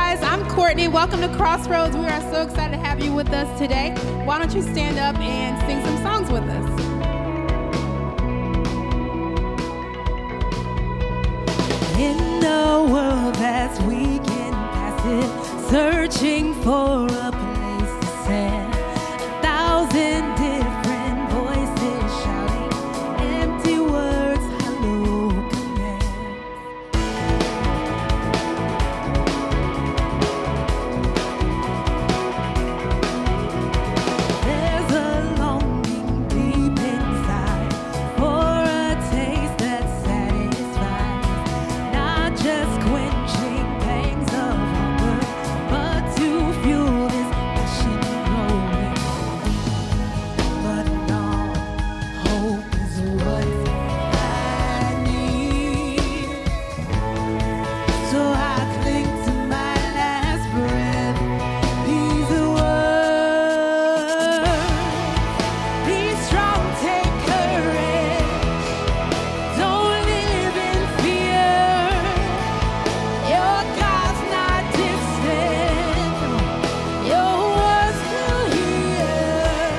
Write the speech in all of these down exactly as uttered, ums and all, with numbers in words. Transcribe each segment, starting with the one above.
guys, I'm Courtney. Welcome to Crossroads. We are so excited to have you with us today. Why don't you stand up and sing some songs with us? In a world that's weak and passive, searching for a place to stand, a thousand different voices shouting empty words, hollow commands. There's a longing deep inside for a taste that satisfies, not just quenching pangs of hunger, but to fuel this passion growing. But in all, hope is what I need. So I cling to my last breath. These words, be strong, take courage. Don't live in fear. Your God's not distant. Your words he'll hear.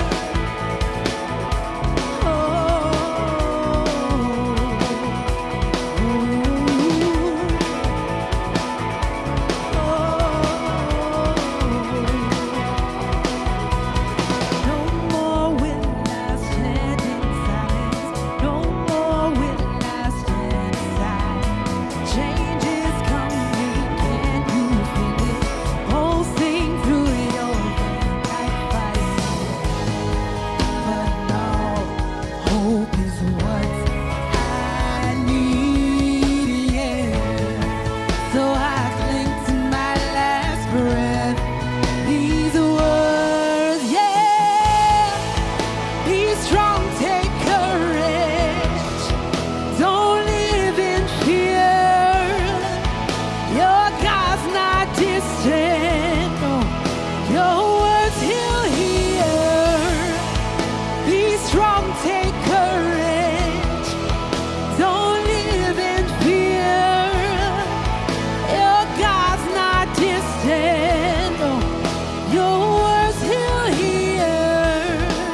No more will I stand in silence. No more will I stand aside. Change is coming, can you feel it? Pulsing through your veins like fire. But now hope is what I need, yeah. So I cling to my last breath. These words, yeah. Be strong, take courage. Don't live in fear. Your God's not distant. No. Your words he'll hear. Be strong, take courage. Don't live in fear. Your God's not distant. No. Your words he'll hear.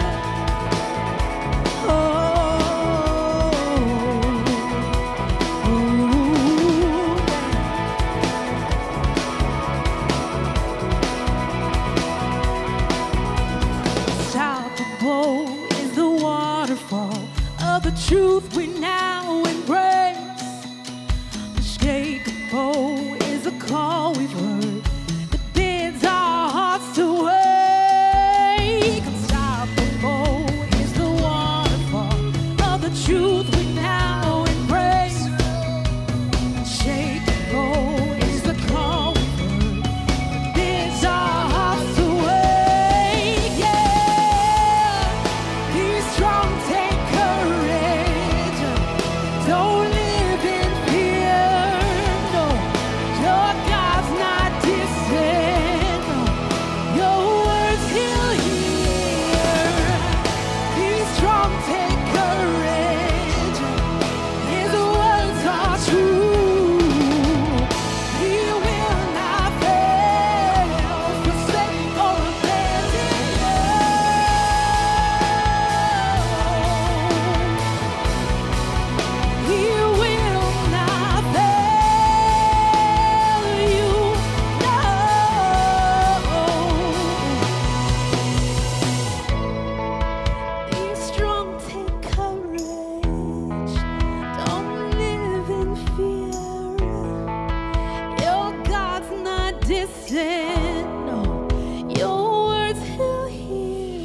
Oh, unstoppable is the waterfall of the truth we now embrace. Unshakable is the call we've heard that bids our hearts to wake. Unstoppable is the waterfall of the truth we now embrace. Unshakable is the call we've heard that bids our hearts to wake. Yeah, be strong, take courage. Don't live in fear. No, your God's not distant. No, your words he'll hear. Be strong, take courage. His words are true. He will not fail, forsake or abandon you. He will not fail you, no. Be strong, take courage. Don't live in fear. Your God's not distant. No, your words he'll hear.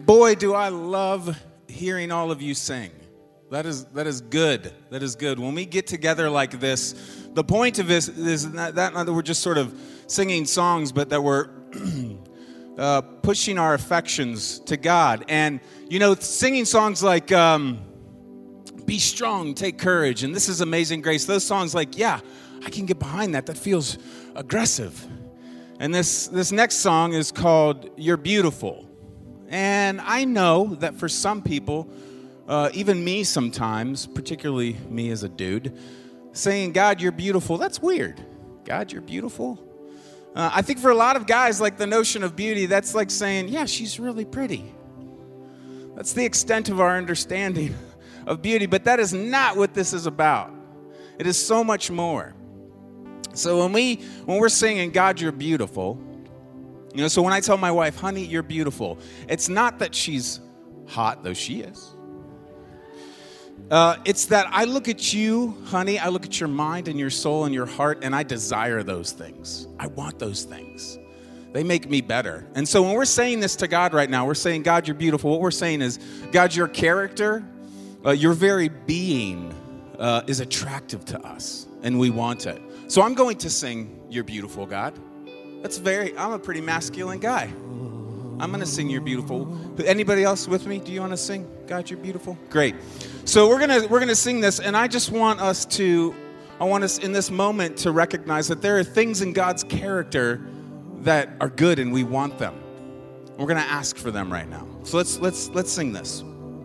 boy, do I love hearing all of you sing. That is that is good. That is good. When we get together like this, the point of this is not that, not that we're just sort of singing songs, but that we're uh, pushing our affections to God. And, you know, singing songs like um, Be Strong, Take Courage, and This Is Amazing Grace, those songs like, yeah, I can get behind that. That feels aggressive. And this, this next song is called You're Beautiful. And I know that for some people, uh, even me sometimes, particularly me as a dude, saying, God, you're beautiful, that's weird. God, you're beautiful. Uh, I think for a lot of guys, like the notion of beauty, that's like saying, yeah, she's really pretty. That's the extent of our understanding of beauty, but that is not what this is about. It is so much more. So when we when we're singing, God, you're beautiful, you know, so when I tell my wife, honey, you're beautiful, it's not that she's hot, though she is. Uh, it's that I look at you, honey, I look at your mind and your soul and your heart, and I desire those things. I want those things. They make me better. And so when we're saying this to God right now, we're saying, God, you're beautiful. What we're saying is, God, your character, uh, your very being uh, is attractive to us, and we want it. So I'm going to sing, You're Beautiful, God. That's very, I'm a pretty masculine guy. I'm going to sing You're Beautiful. Anybody else with me? Do you want to sing God, You're Beautiful? Great. So we're going to we're going to sing this, and I just want us to, I want us in this moment to recognize that there are things in God's character that are good, and we want them. We're going to ask for them right now. So let's let's let's sing this.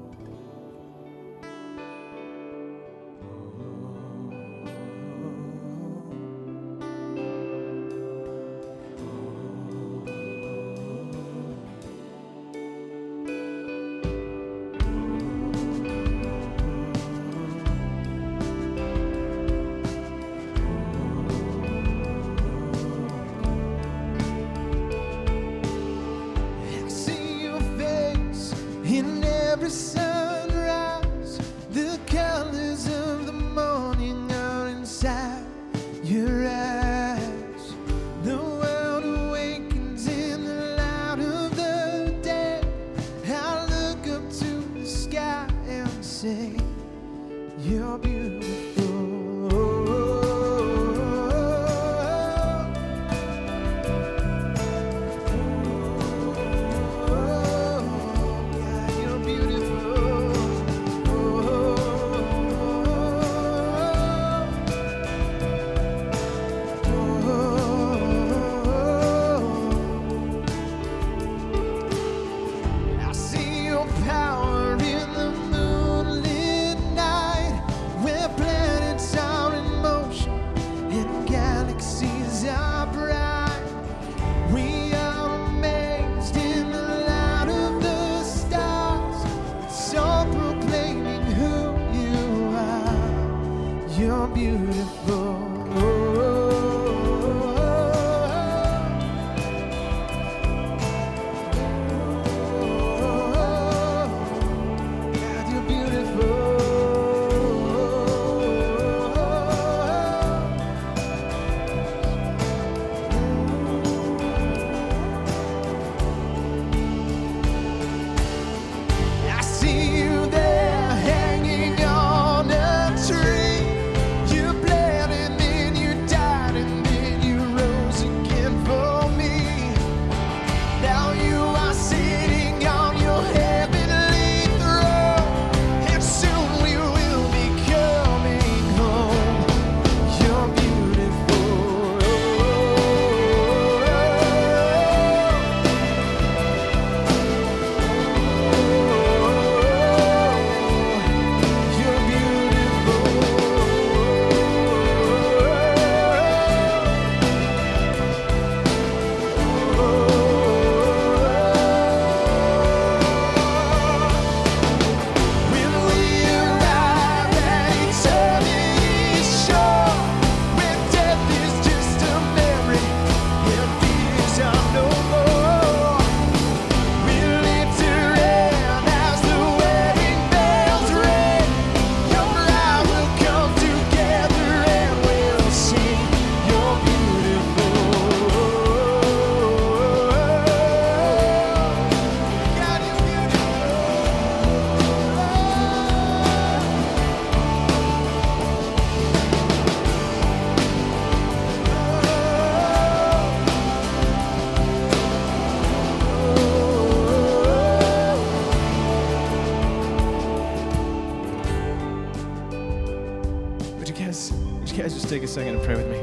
In every sunrise, the colors of the morning are inside your eyes. The world awakens in the light of the day. I look up to the sky and say, you're beautiful. You're beautiful. God, you're beautiful. I see you there hanging on a tree. You blending in your Would you guys just take a second and pray with me?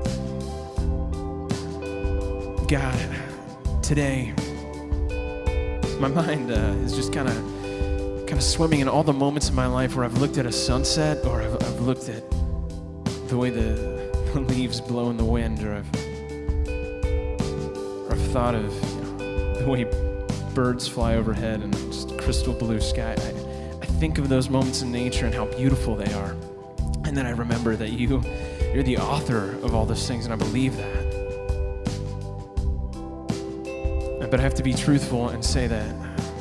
God, today, my mind uh, is just kind of kind of swimming in all the moments in my life where I've looked at a sunset, or I've, I've looked at the way the, the leaves blow in the wind, or I've, or I've thought of you know, the way birds fly overhead and just crystal blue sky. I, I think of those moments in nature and how beautiful they are. And then I remember that you, you're the author of all those things, and I believe that. But I have to be truthful and say that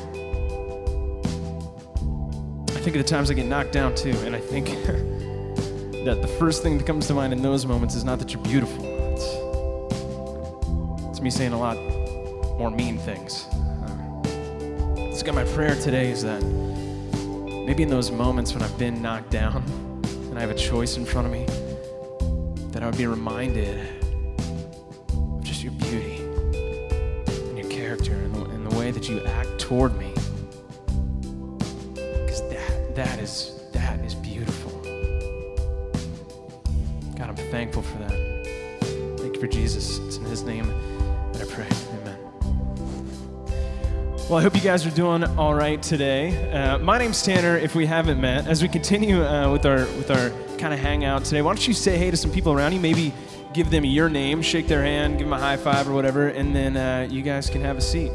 I think of the times I get knocked down too, and I think that the first thing that comes to mind in those moments is not that you're beautiful. It's, it's me saying a lot more mean things. Uh, so God, my prayer today is that maybe in those moments when I've been knocked down and I have a choice in front of me, that I would be reminded of just your beauty and your character and the, and the way that you act toward me. Because that, that is, that is beautiful. God, I'm thankful for that. Thank you for Jesus. It's in his name that I pray. Amen. Well, I hope you guys are doing all right today. Uh, my name's Tanner, if we haven't met. As we continue uh, with our with our kind of hangout today, why don't you say hey to some people around you, maybe give them your name, shake their hand, give them a high five or whatever, and then uh, you guys can have a seat.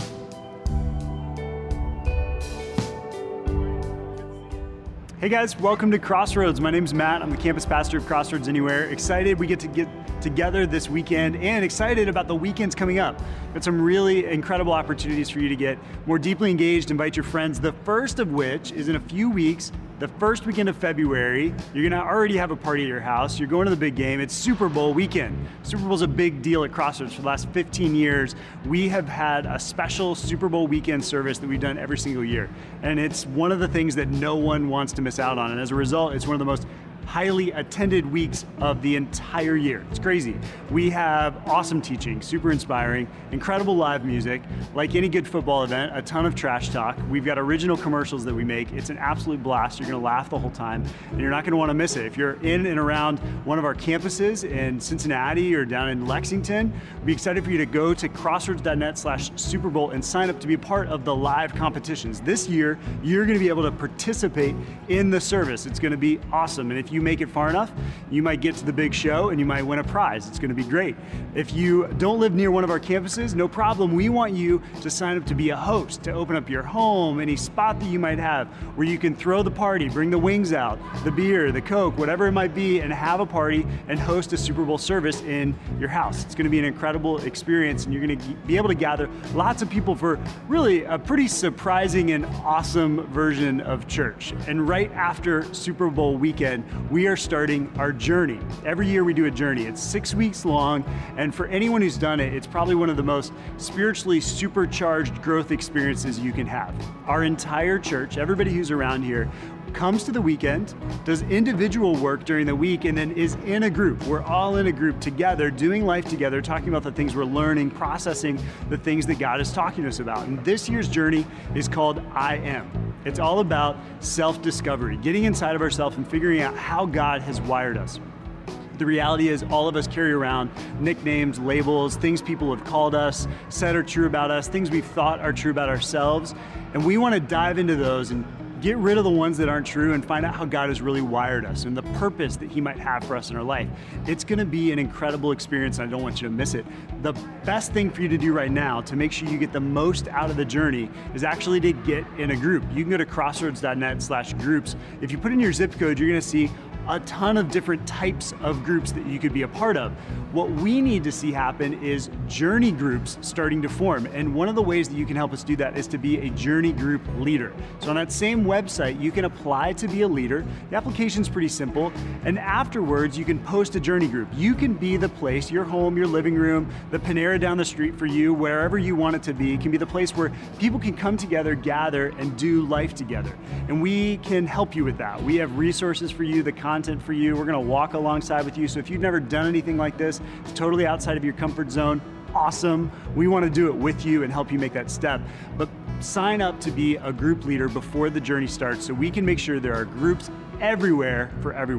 Hey guys, welcome to Crossroads. My name's Matt. I'm the campus pastor of Crossroads Anywhere. Excited we get to get together this weekend, and excited about the weekends coming up. Got some really incredible opportunities for you to get more deeply engaged, invite your friends. The first of which is in a few weeks, the first weekend of February. You're gonna already have a party at your house. You're going to the big game. It's Super Bowl weekend. Super Bowl's a big deal at Crossroads. For the last fifteen years, we have had a special Super Bowl weekend service that we've done every single year. And it's one of the things that no one wants to miss out on. And as a result, it's one of the most highly attended weeks of the entire year. It's crazy. We have awesome teaching, super inspiring, incredible live music, like any good football event, a ton of trash talk. We've got original commercials that we make. It's an absolute blast. You're gonna laugh the whole time, and you're not gonna wanna miss it. If you're in and around one of our campuses in Cincinnati or down in Lexington, we'd be excited for you to go to crossroads.net slash Super Bowl and sign up to be part of the live competitions. This year, you're gonna be able to participate in the service. It's gonna be awesome, and if you you make it far enough, you might get to the big show and you might win a prize. It's gonna be great. If you don't live near one of our campuses, no problem. We want you to sign up to be a host, to open up your home, any spot that you might have where you can throw the party, bring the wings out, the beer, the Coke, whatever it might be, and have a party and host a Super Bowl service in your house. It's gonna be an incredible experience, and you're gonna be able to gather lots of people for really a pretty surprising and awesome version of church. And right after Super Bowl weekend, we are starting our journey. Every year we do a journey. It's six weeks long, and for anyone who's done it, it's probably one of the most spiritually supercharged growth experiences you can have. Our entire church, everybody who's around here, comes to the weekend, does individual work during the week, and then is in a group. We're all in a group together, doing life together, talking about the things we're learning, processing the things that God is talking to us about. And this year's journey is called I Am. It's all about self-discovery, getting inside of ourselves and figuring out how God has wired us. The reality is all of us carry around nicknames, labels, things people have called us, said are true about us, things we've thought are true about ourselves. And we want to dive into those and get rid of the ones that aren't true and find out how God has really wired us and the purpose that He might have for us in our life. It's going to be an incredible experience, and I don't want you to miss it. The best thing for you to do right now to make sure you get the most out of the journey is actually to get in a group. You can go to crossroads.net slash groups. If you put in your zip code, you're going to see a ton of different types of groups that you could be a part of. What we need to see happen is journey groups starting to form. And one of the ways that you can help us do that is to be a journey group leader. So on that same website, you can apply to be a leader. The application's pretty simple. And afterwards, you can post a journey group. You can be the place, your home, your living room, the Panera down the street for you, wherever you want it to be. It can be the place where people can come together, gather, and do life together. And we can help you with that. We have resources for you, the content for you. We're gonna walk alongside with you. So if you've never done anything like this, it's totally outside of your comfort zone, awesome. We wanna do it with you and help you make that step. But sign up to be a group leader before the journey starts so we can make sure there are groups everywhere for everyone.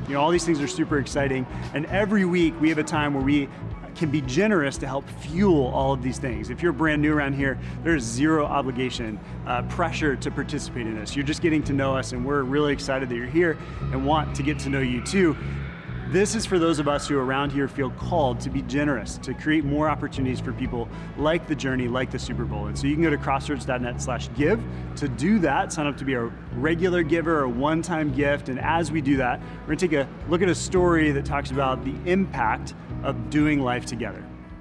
You know, all these things are super exciting. And every week we have a time where we can be generous to help fuel all of these things. If you're brand new around here, there's zero obligation, uh, pressure to participate in this. You're just getting to know us, and we're really excited that you're here and want to get to know you too. This is for those of us who around here feel called to be generous, to create more opportunities for people like the Journey, like the Super Bowl. And so you can go to crossroads dot net slash give to do that, sign up to be a regular giver, a one-time gift. And as we do that, we're gonna take a look at a story that talks about the impact of doing life together.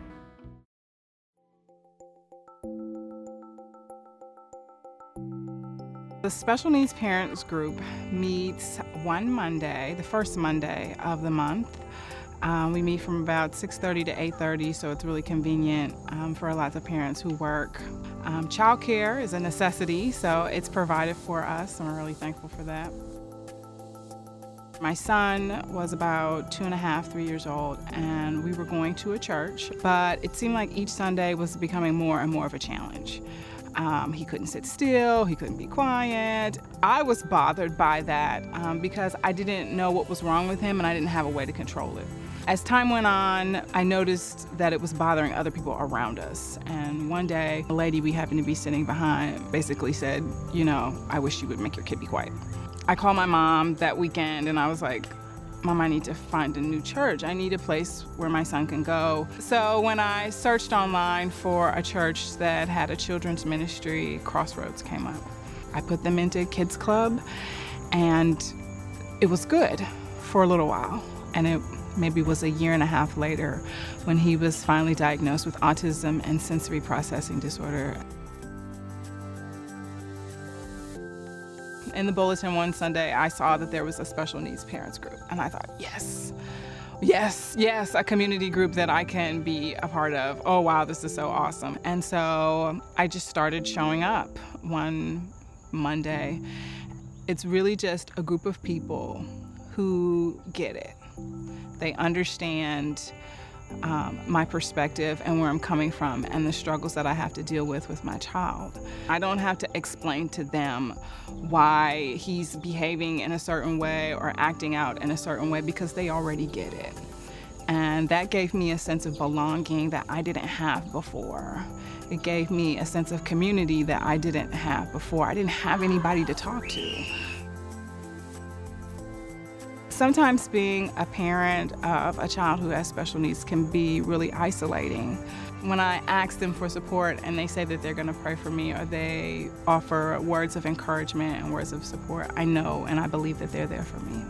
The Special Needs Parents Group meets one Monday, the first Monday of the month. Um, we meet from about six thirty to eight thirty, so it's really convenient um, for lots of parents who work. Um, childcare is a necessity, so it's provided for us, and we're really thankful for that. My son was about two and a half, three years old, and we were going to a church, but it seemed like each Sunday was becoming more and more of a challenge. Um, he couldn't sit still, he couldn't be quiet. I was bothered by that um, because I didn't know what was wrong with him and I didn't have a way to control it. As time went on, I noticed that it was bothering other people around us. And one day, a lady we happened to be sitting behind basically said, you know, I wish you would make your kid be quiet. I called my mom that weekend and I was like, Mom, I need to find a new church. I need a place where my son can go. So when I searched online for a church that had a children's ministry, Crossroads came up. I put them into Kids Club, and it was good for a little while. And it maybe was a year and a half later when he was finally diagnosed with autism and sensory processing disorder. In the bulletin one Sunday, I saw that there was a special needs parents group, and I thought, yes, yes, yes, a community group that I can be a part of. Oh, wow, this is so awesome. And so I just started showing up one Monday. It's really just a group of people who get it. They understand Um, my perspective and where I'm coming from and the struggles that I have to deal with with my child. I don't have to explain to them why he's behaving in a certain way or acting out in a certain way because they already get it. And that gave me a sense of belonging that I didn't have before. It gave me a sense of community that I didn't have before. I didn't have anybody to talk to. Sometimes being a parent of a child who has special needs can be really isolating. When I ask them for support and they say that they're going to pray for me or they offer words of encouragement and words of support, I know and I believe that they're there for me.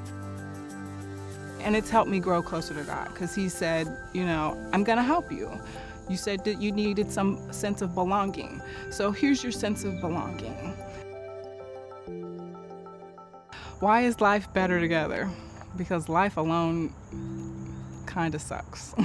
And it's helped me grow closer to God because He said, you know, I'm going to help you. You said that you needed some sense of belonging. So here's your sense of belonging. Why is life better together? Because life alone kind of sucks.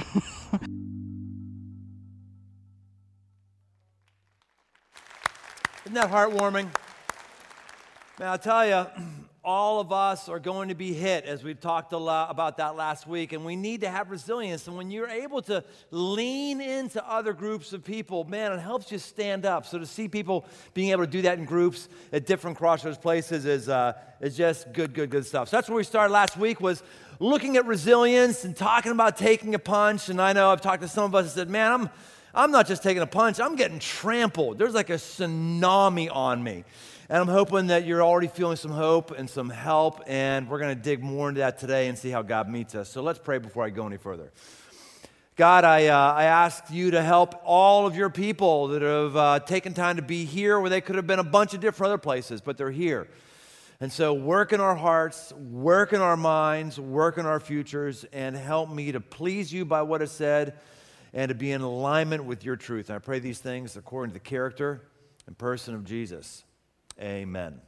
Isn't that heartwarming? Man, I'll tell you, all of us are going to be hit, as we talked a lot about that last week, and we need to have resilience. And when you're able to lean into other groups of people, man, it helps you stand up. So to see people being able to do that in groups at different Crossroads places is uh, is just good, good, good stuff. So that's where we started last week, was looking at resilience and talking about taking a punch. And I know I've talked to some of us and said, man, I'm I'm not just taking a punch, I'm getting trampled. There's like a tsunami on me. And I'm hoping that you're already feeling some hope and some help, and we're going to dig more into that today and see how God meets us. So let's pray before I go any further. God, I, uh, I ask you to help all of your people that have uh, taken time to be here, where they could have been a bunch of different other places, but they're here. And so work in our hearts, work in our minds, work in our futures, and help me to please you by what is said and to be in alignment with your truth. And I pray these things according to the character and person of Jesus. Amen.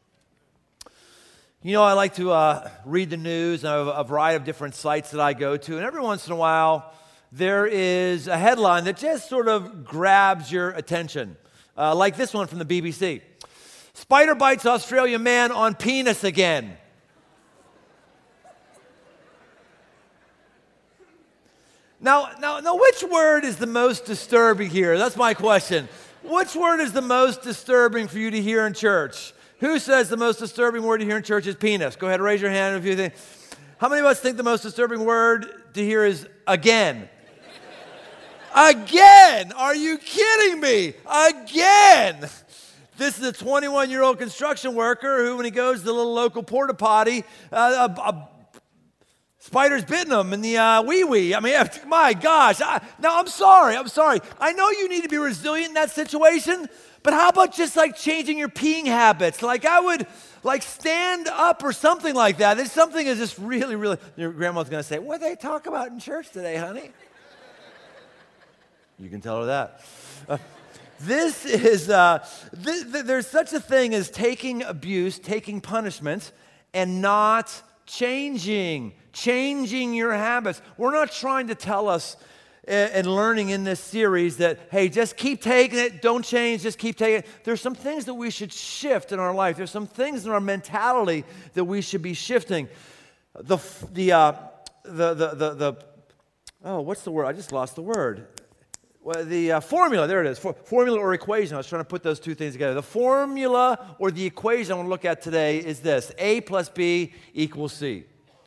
You know, I like to uh, read the news. I have a variety of different sites that I go to, and every once in a while, there is a headline that just sort of grabs your attention, uh, like this one from the B B C. Spider bites Australian man on penis again. Now, now, now, which word is the most disturbing here? That's my question. Which word is the most disturbing for you to hear in church? Who says the most disturbing word to hear in church is penis? Go ahead and raise your hand if you think. How many of us think the most disturbing word to hear is again? Again! Are you kidding me? Again! This is a twenty-one-year-old construction worker who, when he goes to the little local porta potty, uh, a, a spider's bitten him in the uh, wee-wee. I mean, my gosh. I, now, I'm sorry. I'm sorry. I know you need to be resilient in that situation, but how about just like changing your peeing habits? Like I would like stand up or something like that. There's something is just really, really, your grandma's going to say, what did they talk about in church today, honey? You can tell her that. Uh, This is, uh, th- th- there's such a thing as taking abuse, taking punishment, and not changing, changing your habits. We're not trying to tell us uh, and learning in this series that, hey, just keep taking it, don't change, just keep taking it. There's some things that we should shift in our life. There's some things in our mentality that we should be shifting. The, the, uh, the, the, the, the, oh, what's the word? I just lost the word. Well, the uh, formula, there it is, For, formula or equation. I was trying to put those two things together. The formula or the equation I want to look at today is this: A plus B equals C.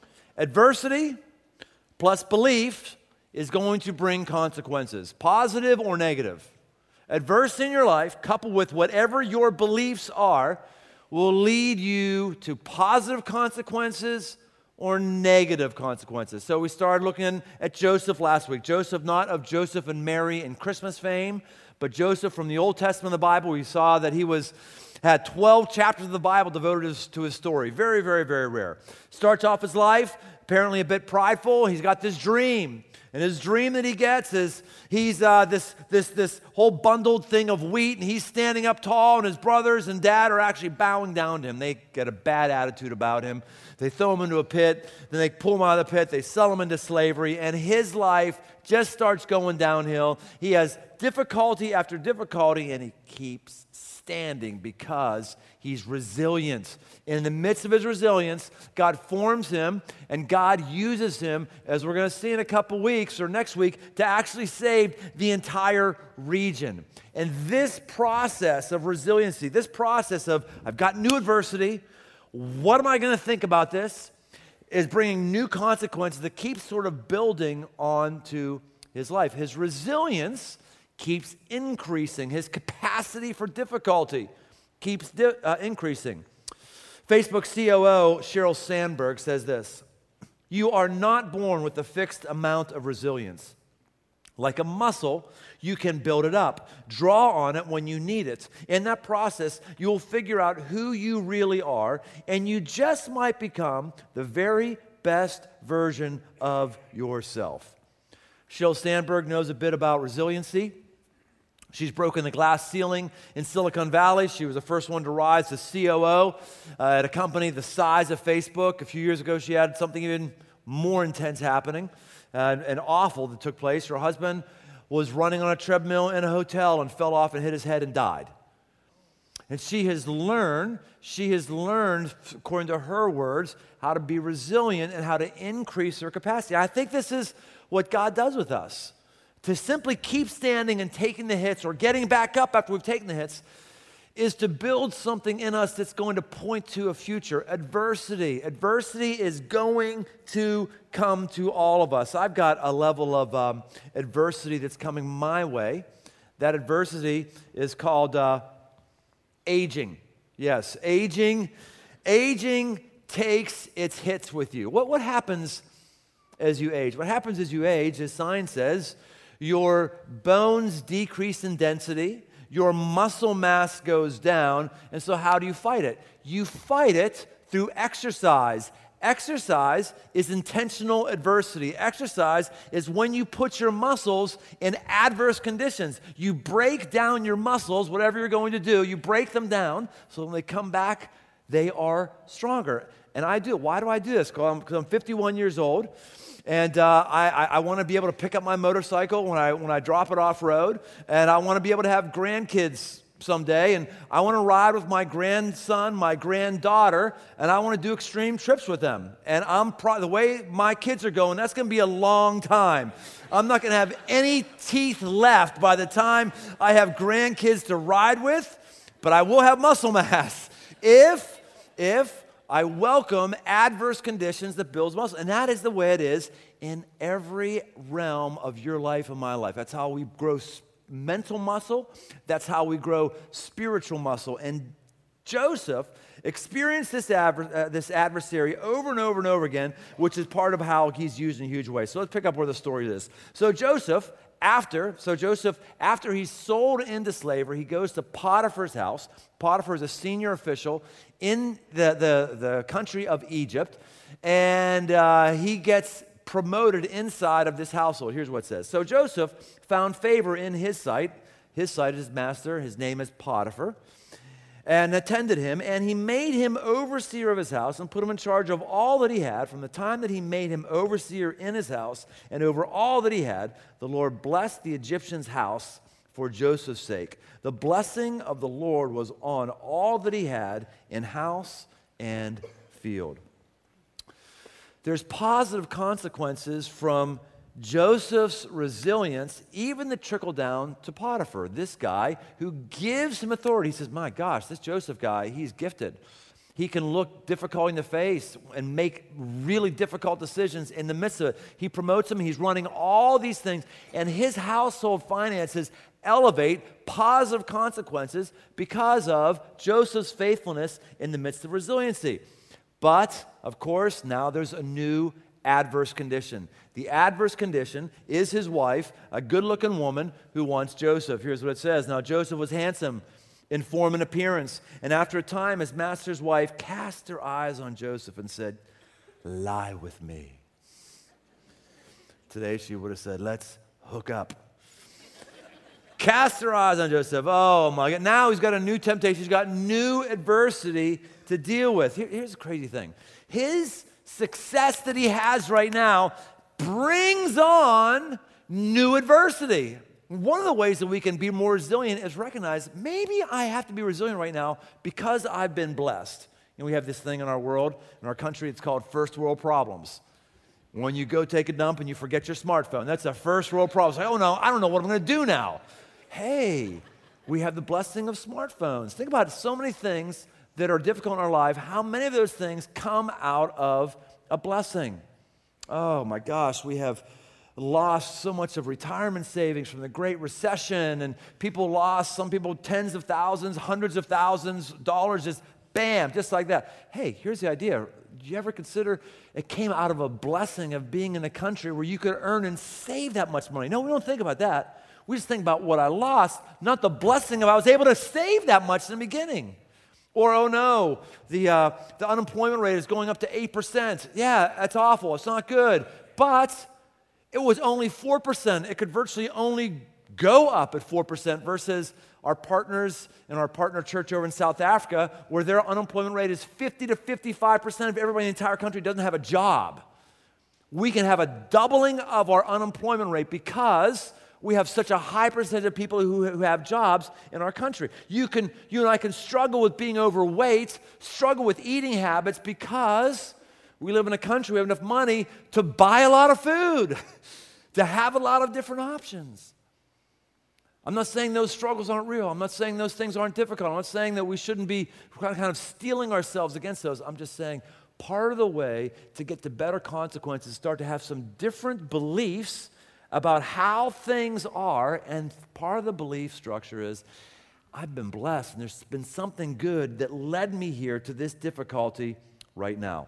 Adversity plus belief is going to bring consequences, positive or negative. Adversity in your life, coupled with whatever your beliefs are, will lead you to positive consequences or negative consequences. So we started looking at Joseph last week. Joseph, not of Joseph and Mary in Christmas fame, but Joseph from the Old Testament of the Bible. We saw that he was had twelve chapters of the Bible devoted to his story. Very, very, very rare. Starts off his life, apparently a bit prideful. He's got this dream. And his dream that he gets is he's uh, this, this, this whole bundled thing of wheat, and he's standing up tall, and his brothers and dad are actually bowing down to him. They get a bad attitude about him. They throw him into a pit, then they pull him out of the pit, they sell him into slavery, and his life just starts going downhill. He has difficulty after difficulty, and he keeps standing because he's resilient. In the midst of his resilience, God forms him, and God uses him, as we're going to see in a couple weeks or next week, to actually save the entire region. And this process of resiliency, this process of, I've got new adversity, what am I going to think about this, is bringing new consequences that keep sort of building onto his life. His resilience keeps increasing. His capacity for difficulty keeps di- uh, increasing. Facebook C O O Sheryl Sandberg says this: you are not born with a fixed amount of resilience. Like a muscle, you can build it up, draw on it when you need it. In that process, you'll figure out who you really are, and you just might become the very best version of yourself. Sheryl Sandberg knows a bit about resiliency. She's broken the glass ceiling in Silicon Valley. She was the first one to rise to C O O uh, at a company the size of Facebook. A few years ago, she had something even more intense happening uh, and awful that took place. Her husband was running on a treadmill in a hotel and fell off and hit his head and died. And she has learned, she has learned, according to her words, how to be resilient and how to increase her capacity. I think this is what God does with us. To simply keep standing and taking the hits or getting back up after we've taken the hits is to build something in us that's going to point to a future. Adversity. Adversity is going to come to all of us. I've got a level of um, adversity that's coming my way. That adversity is called uh, aging. Yes, aging. Aging takes its hits with you. What, what happens as you age? What happens as you age, as science says, your bones decrease in density, your muscle mass goes down, and so how do you fight it? You fight it through exercise. Exercise is intentional adversity. Exercise is when you put your muscles in adverse conditions. You break down your muscles, whatever you're going to do, you break them down, so when they come back, they are stronger. And I do. Why do I do this? Because I'm, I'm fifty-one years old. And uh, I, I, I want to be able to pick up my motorcycle when I, when I drop it off-road. And I want to be able to have grandkids someday. And I want to ride with my grandson, my granddaughter, and I want to do extreme trips with them. And I'm pro- the way my kids are going, that's going to be a long time. I'm not going to have any teeth left by the time I have grandkids to ride with, but I will have muscle mass if, if I welcome adverse conditions that builds muscle. And that is the way it is in every realm of your life and my life. That's how we grow mental muscle. That's how we grow spiritual muscle. And Joseph experienced this, adver- uh, this adversary over and over and over again, which is part of how he's used in a huge way. So let's pick up where the story is. So Joseph, after, so Joseph, after he's sold into slavery, he goes to Potiphar's house. Potiphar is a senior official in the, the, the country of Egypt, and uh, he gets promoted inside of this household. Here's what it says. So Joseph found favor in his sight. His sight is his master. His name is Potiphar. And attended him, and he made him overseer of his house and put him in charge of all that he had. From the time that he made him overseer in his house and over all that he had, the Lord blessed the Egyptian's house for Joseph's sake. The blessing of the Lord was on all that he had in house and field. There's positive consequences from Joseph's resilience, even the trickle down to Potiphar, this guy who gives him authority. He says, my gosh, this Joseph guy, he's gifted. He can look difficult in the face and make really difficult decisions in the midst of it. He promotes him. He's running all these things, and his household finances elevate positive consequences because of Joseph's faithfulness in the midst of resiliency. But, of course, now there's a new adverse condition. The adverse condition is his wife, a good-looking woman who wants Joseph. Here's what it says. Now Joseph was handsome in form and appearance, and after a time his master's wife cast her eyes on Joseph and said, lie with me. Today she would have said, let's hook up. Cast her eyes on Joseph. Oh my God. Now he's got a new temptation. He's got new adversity to deal with. Here, here's the crazy thing. His success that he has right now brings on new adversity. One of the ways that we can be more resilient is recognize maybe I have to be resilient right now because I've been blessed. And we have this thing in our world, in our country, it's called first world problems. When you go take a dump and you forget your smartphone, that's a first world problem. It's like, oh no, I don't know what I'm going to do now. Hey, we have the blessing of smartphones. Think about it, so many things that are difficult in our life. How many of those things come out of a blessing? Oh my gosh, we have lost so much of retirement savings from the Great Recession, and people lost, some people tens of thousands, hundreds of thousands of dollars, just bam, just like that. Hey, here's the idea. Do you ever consider it came out of a blessing of being in a country where you could earn and save that much money? No, we don't think about that. We just think about what I lost, not the blessing of I was able to save that much in the beginning. Or, oh no, the, uh, the unemployment rate is going up to eight percent. Yeah, that's awful. It's not good. But it was only four percent. It could virtually only go up at four percent versus our partners in our partner church over in South Africa, where their unemployment rate is fifty to fifty-five percent of everybody in the entire country doesn't have a job. We can have a doubling of our unemployment rate because we have such a high percentage of people who, who have jobs in our country. You can, you and I can struggle with being overweight, struggle with eating habits because we live in a country, we have enough money to buy a lot of food, to have a lot of different options. I'm not saying those struggles aren't real. I'm not saying those things aren't difficult. I'm not saying that we shouldn't be kind of steeling ourselves against those. I'm just saying part of the way to get to better consequences is start to have some different beliefs about how things are, and part of the belief structure is, I've been blessed, and there's been something good that led me here to this difficulty right now.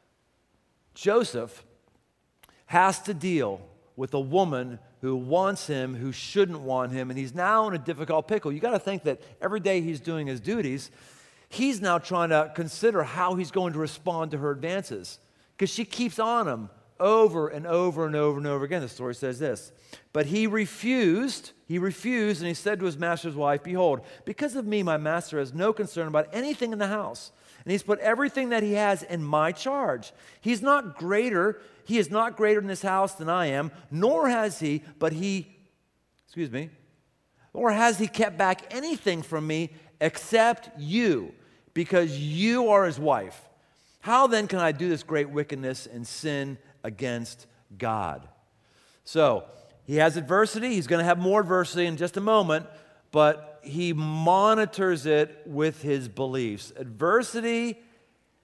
Joseph has to deal with a woman who wants him, who shouldn't want him, and he's now in a difficult pickle. You got to think that every day he's doing his duties, he's now trying to consider how he's going to respond to her advances, because she keeps on him over and over and over and over again. The story says this, but he refused, he refused, and he said to his master's wife, behold, because of me, my master has no concern about anything in the house, and he's put everything that he has in my charge. He's not greater, he is not greater in this house than I am, nor has he, but he, excuse me, nor has he kept back anything from me except you, because you are his wife. How then can I do this great wickedness and sin against God? So he has adversity. He's going to have more adversity in just a moment, but he monitors it with his beliefs. Adversity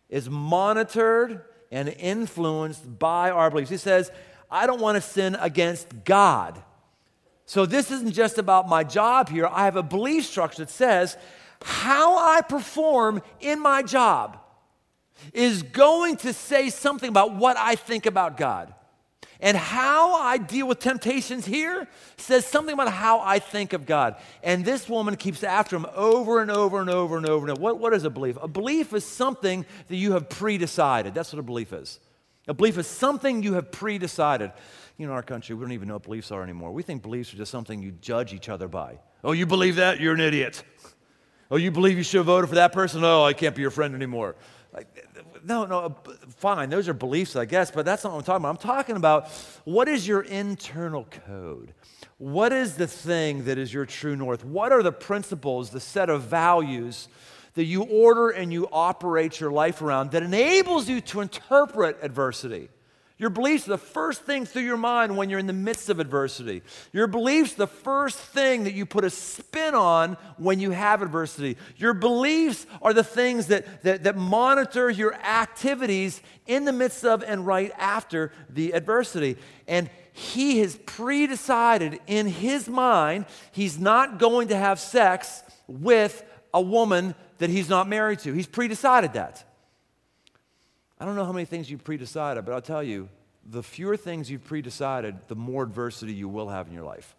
is monitored and influenced by our beliefs. He says, I don't want to sin against God. So this isn't just about my job here. I have a belief structure that says how I perform in my job is going to say something about what I think about God. And how I deal with temptations here says something about how I think of God. And this woman keeps after him over and over and over and over and over. What, what is a belief? A belief is something that you have pre-decided. That's what a belief is. A belief is something you have pre-decided. You know, in our country, we don't even know what beliefs are anymore. We think beliefs are just something you judge each other by. Oh, you believe that? You're an idiot. Oh, you believe you should have voted for that person? Oh, I can't be your friend anymore. Like, no, no, fine, those are beliefs, I guess, but that's not what I'm talking about. I'm talking about what is your internal code? What is the thing that is your true north? What are the principles, the set of values that you order and you operate your life around that enables you to interpret adversity? Your beliefs are the first thing through your mind when you're in the midst of adversity. Your beliefs are the first thing that you put a spin on when you have adversity. Your beliefs are the things that, that, that monitor your activities in the midst of and right after the adversity. And he has pre-decided in his mind he's not going to have sex with a woman that he's not married to. He's pre-decided that. I don't know how many things you've pre-decided, but I'll tell you, the fewer things you've pre-decided, the more adversity you will have in your life.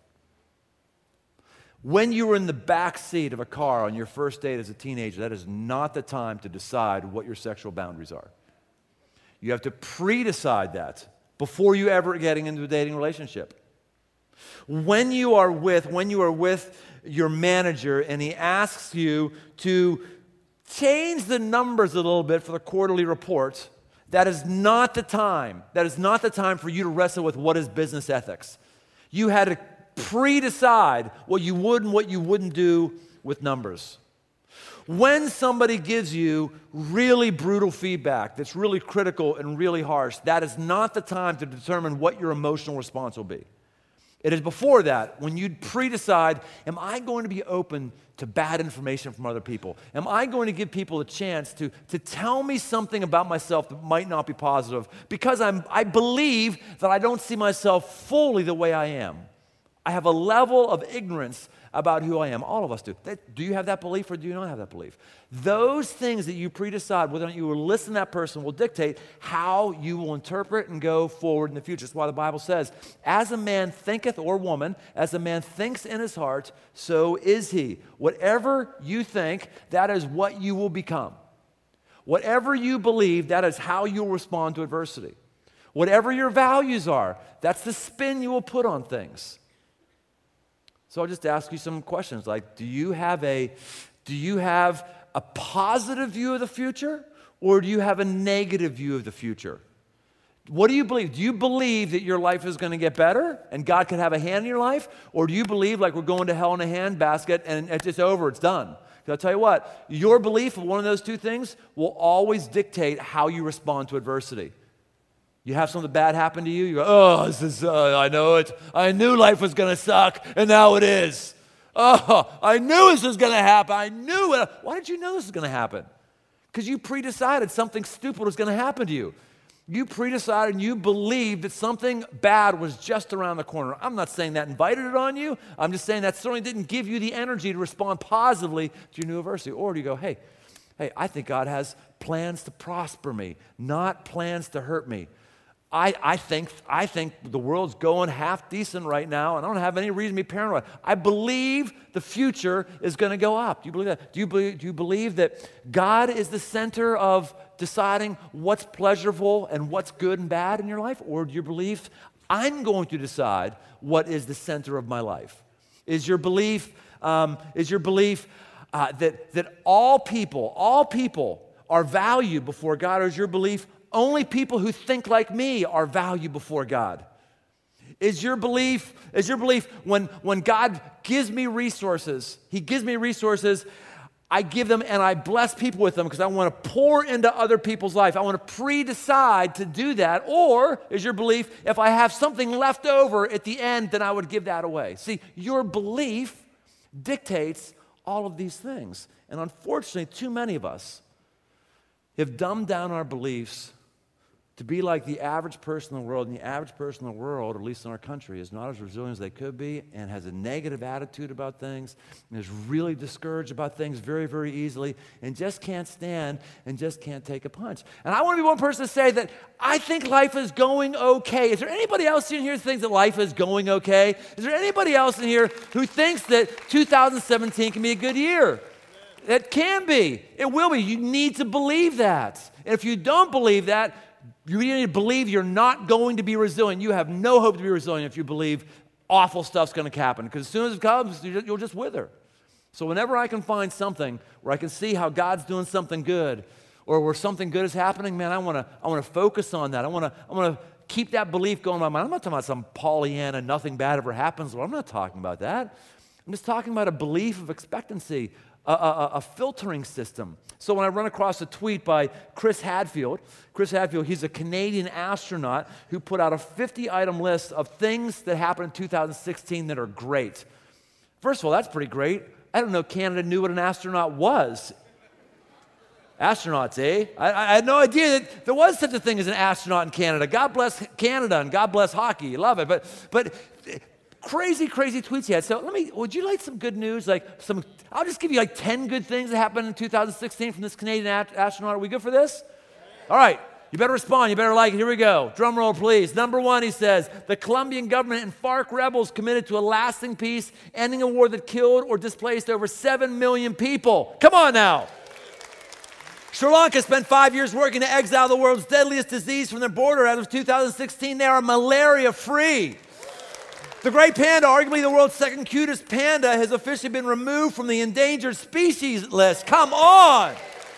When you were in the back seat of a car on your first date as a teenager, that is not the time to decide what your sexual boundaries are. You have to pre-decide that before you ever getting into a dating relationship. When you are with, when you are with your manager and he asks you to change the numbers a little bit for the quarterly report, that is not the time. That is not the time for you to wrestle with what is business ethics. You had to pre-decide what you would and what you wouldn't do with numbers. When somebody gives you really brutal feedback that's really critical and really harsh, that is not the time to determine what your emotional response will be. It is before that when you pre-decide, am I going to be open to bad information from other people? Am I going to give people a chance to, to tell me something about myself that might not be positive? Because I'm, I believe that I don't see myself fully the way I am. I have a level of ignorance about who I am. All of us do. That, do you have that belief or do you not have that belief? Those things that you pre-decide, whether or not you will listen to that person, will dictate how you will interpret and go forward in the future. That's why the Bible says, as a man thinketh, or woman, as a man thinks in his heart, so is he. Whatever you think, that is what you will become. Whatever you believe, that is how you'll respond to adversity. Whatever your values are, that's the spin you will put on things. So I'll just ask you some questions like, do you have a, do you have a positive view of the future, or do you have a negative view of the future? What do you believe? Do you believe that your life is going to get better and God can have a hand in your life? Or do you believe like we're going to hell in a handbasket and it's just over, it's done? Because I'll tell you what, your belief of one of those two things will always dictate how you respond to adversity. You have something bad happen to you, you go, oh, this is, uh, I know it. I knew life was going to suck, and now it is. Oh, I knew this was going to happen. I knew it. Why did you know this was going to happen? Because you pre-decided something stupid was going to happen to you. You pre-decided and you believed that something bad was just around the corner. I'm not saying that invited it on you. I'm just saying that certainly didn't give you the energy to respond positively to your new adversity. Or do you go, hey, hey, I think God has plans to prosper me, not plans to hurt me. I, I think I think the world's going half decent right now, and I don't have any reason to be paranoid. I believe the future is going to go up. Do you believe that? Do you believe, do you believe that God is the center of deciding what's pleasurable and what's good and bad in your life? Or do you believe I'm going to decide what is the center of my life? Is your belief, um, is your belief uh, that, that all people, all people are valued before God, or is your belief only people who think like me are valued before God? Is your belief, is your belief when, when God gives me resources, He gives me resources, I give them and I bless people with them because I want to pour into other people's life. I want to pre-decide to do that. Or is your belief, if I have something left over at the end, then I would give that away? See, your belief dictates all of these things. And unfortunately, too many of us, have dumbed down our beliefs to be like the average person in the world, and the average person in the world, or at least in our country, is not as resilient as they could be and has a negative attitude about things and is really discouraged about things very, very easily and just can't stand and just can't take a punch. And I want to be one person to say that I think life is going okay. Is there anybody else in here who thinks that life is going okay? Is there anybody else in here who thinks that two thousand seventeen can be a good year? It can be. It will be. You need to believe that. And if you don't believe that, you need to believe you're not going to be resilient. You have no hope to be resilient if you believe awful stuff's going to happen. Because as soon as it comes, you'll just wither. So whenever I can find something where I can see how God's doing something good, or where something good is happening, man, I want to I want to focus on that. I want to I want to keep that belief going in my mind. I'm not talking about some Pollyanna, nothing bad ever happens. Well, I'm not talking about that. I'm just talking about a belief of expectancy, a, a, a filtering system. So when I run across a tweet by Chris Hadfield, Chris Hadfield, he's a Canadian astronaut who put out a fifty-item list of things that happened in two thousand sixteen that are great. First of all, that's pretty great. I don't know Canada knew what an astronaut was. Astronauts, eh? I, I had no idea that there was such a thing as an astronaut in Canada. God bless Canada and God bless hockey. You love it. But, but crazy, crazy tweets he had. So let me, would you like some good news? Like some, I'll just give you like ten good things that happened in two thousand sixteen from this Canadian a- astronaut. Are we good for this? All right. You better respond. You better like it. Here we go. Drum roll, please. Number one, he says, the Colombian government and FARC rebels committed to a lasting peace, ending a war that killed or displaced over seven million people. Come on now. Sri Lanka spent five years working to exile the world's deadliest disease from their border. As of two thousand sixteen, they are malaria-free. The great panda, arguably the world's second cutest panda, has officially been removed from the endangered species list. Come on!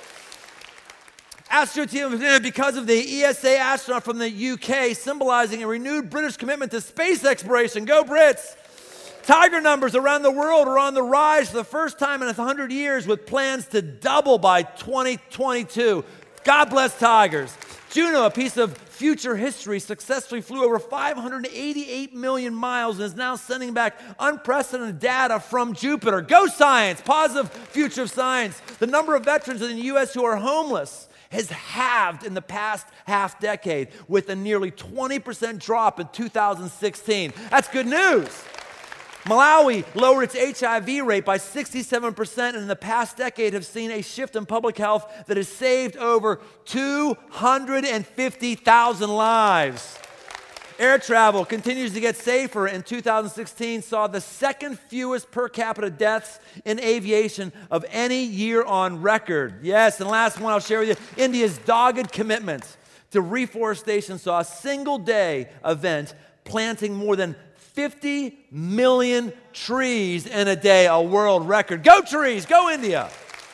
Astro because of the E S A astronaut from the U K, symbolizing a renewed British commitment to space exploration. Go Brits! Tiger numbers around the world are on the rise for the first time in one hundred years, with plans to double by twenty twenty-two. God bless tigers. Juno, a piece of future history, successfully flew over five hundred eighty-eight million miles and is now sending back unprecedented data from Jupiter. Go science! Positive future of science. The number of veterans in the U S who are homeless has halved in the past half decade, with a nearly twenty percent drop in two thousand sixteen. That's good news. Malawi lowered its H I V rate by sixty-seven percent, and in the past decade have seen a shift in public health that has saved over two hundred fifty thousand lives. Air travel continues to get safer, and two thousand sixteen saw the second fewest per capita deaths in aviation of any year on record. Yes, and last one I'll share with you, India's dogged commitment to reforestation saw a single day event planting more than fifty million trees in a day, a world record. Go trees, go India.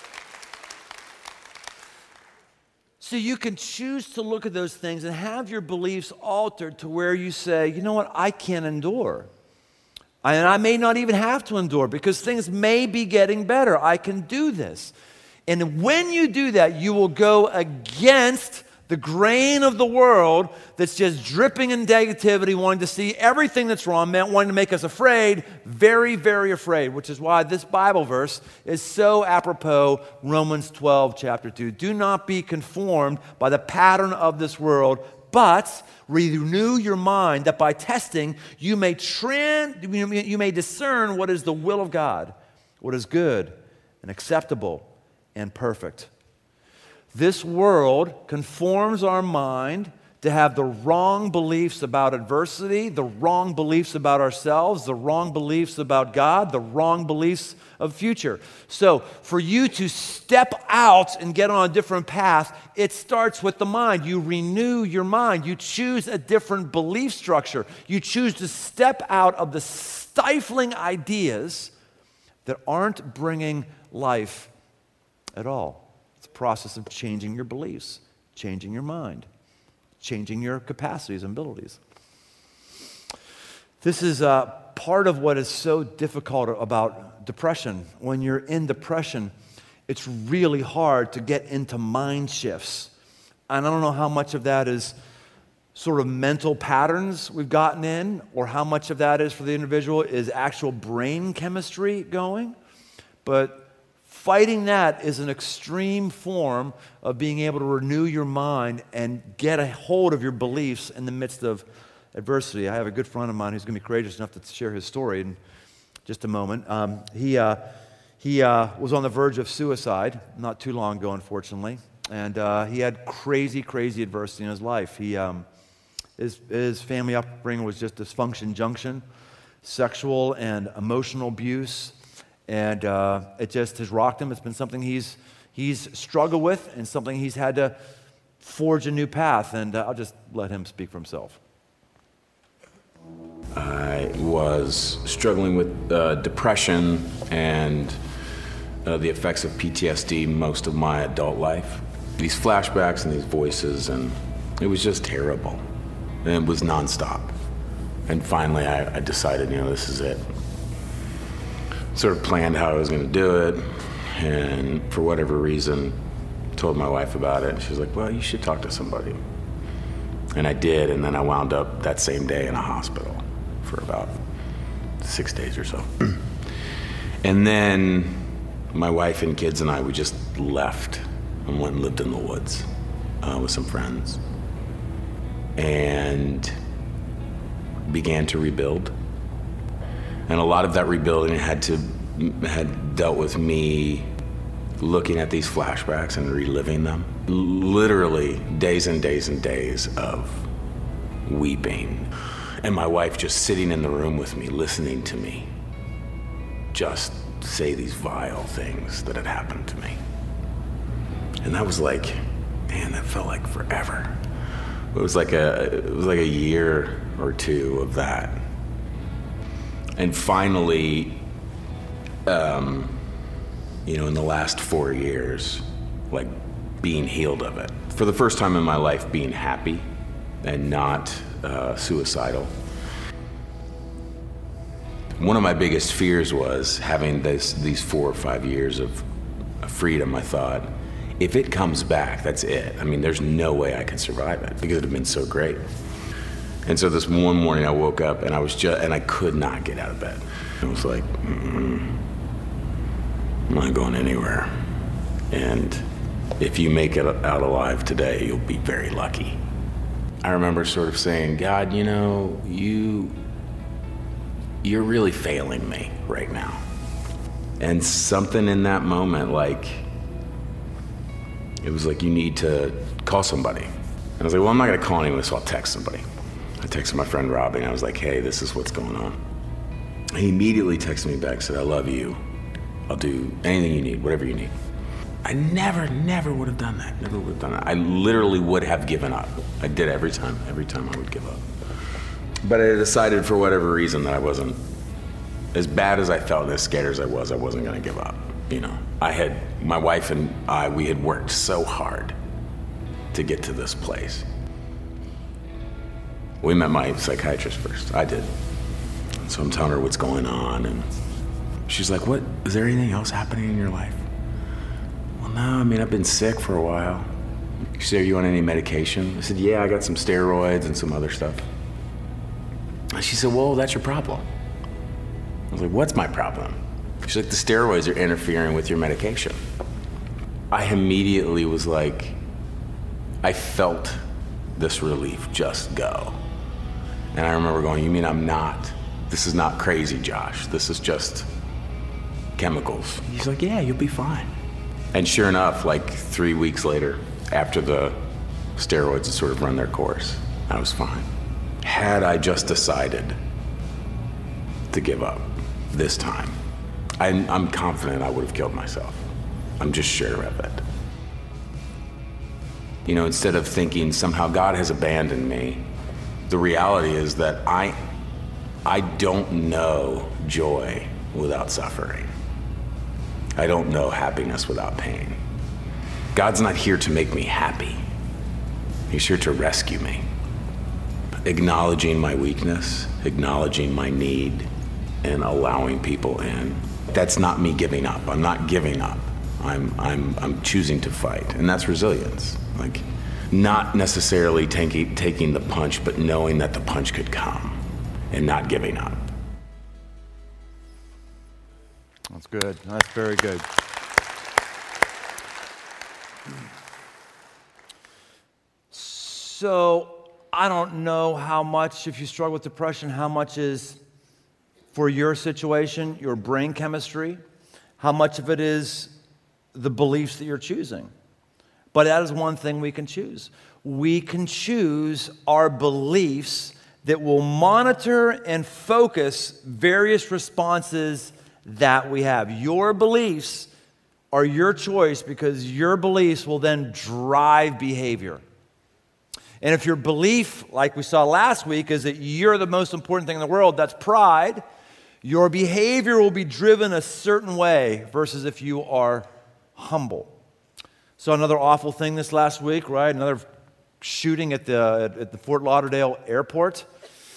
So you can choose to look at those things and have your beliefs altered to where you say, you know what, I can't endure. And I may not even have to endure because things may be getting better. I can do this. And when you do that, you will go against the grain of the world that's just dripping in negativity, wanting to see everything that's wrong, wanting to make us afraid, very, very afraid, which is why this Bible verse is so apropos, Romans twelve, chapter two. Do not be conformed by the pattern of this world, but renew your mind, that by testing you may, trend, you may discern what is the will of God, what is good and acceptable and perfect. This world conforms our mind to have the wrong beliefs about adversity, the wrong beliefs about ourselves, the wrong beliefs about God, the wrong beliefs of future. So for you to step out and get on a different path, it starts with the mind. You renew your mind. You choose a different belief structure. You choose to step out of the stifling ideas that aren't bringing life at all. Process of changing your beliefs, changing your mind, changing your capacities and abilities. This is uh, part of what is so difficult about depression. When you're in depression, it's really hard to get into mind shifts. And I don't know how much of that is sort of mental patterns we've gotten in, or how much of that is for the individual is actual brain chemistry going. But Fighting that is an extreme form of being able to renew your mind and get a hold of your beliefs in the midst of adversity. I have a good friend of mine who's going to be courageous enough to share his story in just a moment. Um, he uh, he uh, was on the verge of suicide not too long ago, unfortunately, and uh, he had crazy, crazy adversity in his life. He um, his his family upbringing was just dysfunction junction, sexual and emotional abuse. And uh, it just has rocked him. It's been something he's he's struggled with and something he's had to forge a new path. And uh, I'll just let him speak for himself. I was struggling with uh, depression and uh, the effects of P T S D most of my adult life. These flashbacks and these voices, and it was just terrible. And it was nonstop. And finally, I, I decided, you know, this is it. Sort of planned how I was going to do it, and for whatever reason, told my wife about it, and she was like, well, you should talk to somebody. And I did, and then I wound up that same day in a hospital for about six days or so. And then my wife and kids and I, we just left and went and lived in the woods uh, with some friends, and began to rebuild. And a lot of that rebuilding had to had dealt with me looking at these flashbacks and reliving them. Literally days and days and days of weeping. And my wife just sitting in the room with me, listening to me just say these vile things that had happened to me. And that was like, man, that felt like forever. It was like a it was like a year or two of that. And finally, um, you know, in the last four years, like being healed of it. For the first time in my life, being happy and not uh, suicidal. One of my biggest fears was having this, these four or five years of freedom. I thought, if it comes back, that's it. I mean, there's no way I could survive it because it had been so great. And so this one morning I woke up and I was just, and I could not get out of bed. I was like, mm-mm, I'm not going anywhere. And if you make it out alive today, you'll be very lucky. I remember sort of saying, God, you know, you, you're really failing me right now. And something in that moment, like, it was like, you need to call somebody. And I was like, well, I'm not gonna call anyone, so I'll text somebody. I texted my friend Robbie, and I was like, hey, this is what's going on. He immediately texted me back, said, I love you. I'll do anything you need, whatever you need. I never, never would have done that. Never would have done that. I literally would have given up. I did every time, every time I would give up. But I decided for whatever reason that I wasn't, as bad as I felt, as scared as I was, I wasn't gonna give up, you know. I had, my wife and I, we had worked so hard to get to this place. We met my psychiatrist first. I did. So I'm telling her what's going on, and she's like, what, is there anything else happening in your life? Well, no, I mean, I've been sick for a while. She said, are you on any medication? I said, yeah, I got some steroids and some other stuff. And she said, well, that's your problem. I was like, what's my problem? She's like, the steroids are interfering with your medication. I immediately was like, I felt this relief just go. And I remember going, you mean I'm not, this is not crazy, Josh. This is just chemicals. He's like, yeah, you'll be fine. And sure enough, like three weeks later, after the steroids had sort of run their course, I was fine. Had I just decided to give up this time, I'm, I'm confident I would have killed myself. I'm just sure of it. You know, instead of thinking somehow God has abandoned me, the reality is that I, I don't know joy without suffering. I don't know happiness without pain. God's not here to make me happy. He's here to rescue me. Acknowledging my weakness, acknowledging my need, and allowing people in. That's not me giving up. I'm not giving up. I'm, I'm, I'm choosing to fight, and that's resilience. Like, not necessarily taking, taking the punch, but knowing that the punch could come and not giving up. That's good. That's very good. So I don't know how much, if you struggle with depression, how much is for your situation, your brain chemistry, how much of it is the beliefs that you're choosing. But that is one thing we can choose. We can choose our beliefs that will monitor and focus various responses that we have. Your beliefs are your choice because your beliefs will then drive behavior. And if your belief, like we saw last week, is that you're the most important thing in the world, that's pride, your behavior will be driven a certain way versus if you are humble. So another awful thing this last week, right? Another shooting at the at the Fort Lauderdale airport.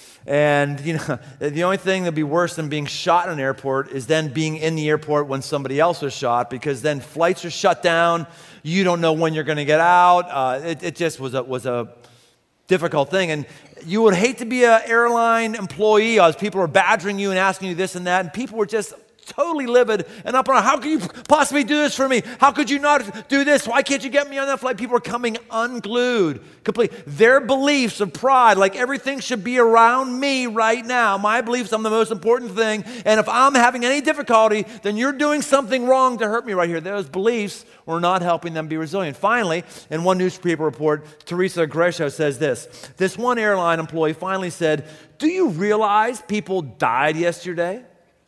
And you know, the only thing that'd be worse than being shot in an airport is then being in the airport when somebody else was shot, because then flights are shut down. You don't know when you're going to get out. Uh, it, it just was a was a difficult thing. And you would hate to be an airline employee as people are badgering you and asking you this and that, and people were just totally livid and up and how can you possibly do this for me? How could you not do this? Why can't you get me on that flight? People are coming unglued. Complete. Their beliefs of pride, like everything should be around me right now. My beliefs, I'm the most important thing. And if I'm having any difficulty, then you're doing something wrong to hurt me right here. Those beliefs were not helping them be resilient. Finally, in one newspaper report, Teresa Gresho says this. This one airline employee finally said, "Do you realize people died yesterday?